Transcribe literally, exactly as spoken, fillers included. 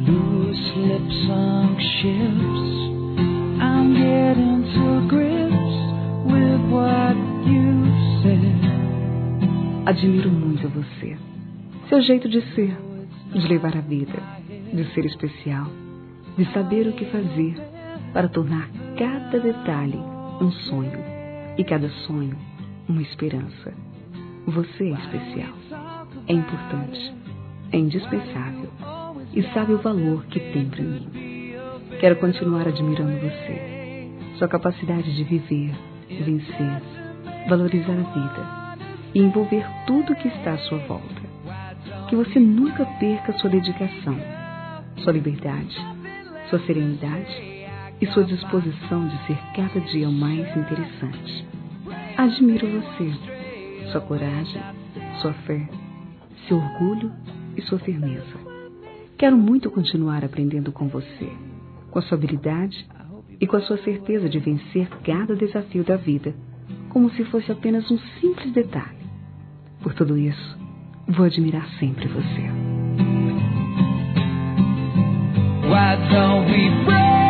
loose lips sunk ships. I'm getting to grips with what you said. Admiro muito você, seu jeito de ser, de levar a vida, de ser especial, de saber o que fazer para tornar cada detalhe um sonho e cada sonho uma esperança. Você é especial, é importante, é indispensável e sabe o valor que tem para mim. Quero continuar admirando você, sua capacidade de viver, vencer, valorizar a vida e envolver tudo que está à sua volta. Que você nunca perca sua dedicação, sua liberdade, sua serenidade e sua disposição de ser cada dia mais interessante. Admiro você, sua coragem, sua fé, seu orgulho e sua firmeza. Quero muito continuar aprendendo com você, com a sua habilidade e com a sua certeza de vencer cada desafio da vida, como se fosse apenas um simples detalhe. Por tudo isso, vou admirar sempre você. Why don't we break?